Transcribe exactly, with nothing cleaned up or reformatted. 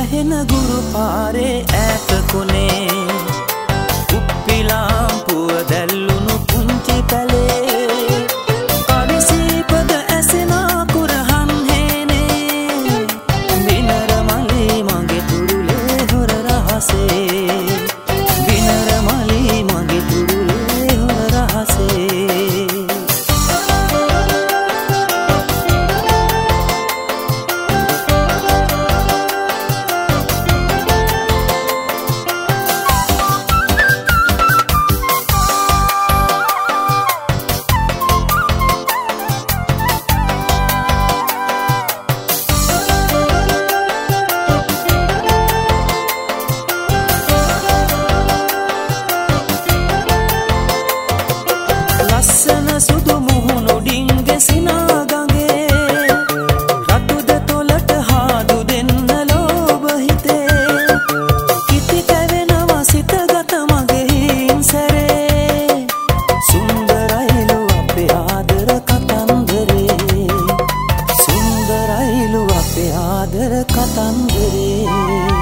වැහෙන ගුරු පාරේ ඈත කොනේ උප්පිලාම්පුව දැල්ලුණු පුංචි පැලේ අවිසීපද ඇසෙනා කුරහන් හේනේ බිනර මලේ මගේ තුරුලේ හොර රහසේ බිනර මලේ මගේ තුරුලේ හොර රහසේ සුදු මුහුණු ඩිංගෙසිනා ගඟේ රතුද තොලට හාදු දෙන්න ලෝභ හිතේ කිති කැවෙනවා සිතගත මගේ හිංසරේ සුන්දරයිලු අපේ ආදර කතන්දරේ සුන්දරයිලු අපේ ආදර කතන්දරේ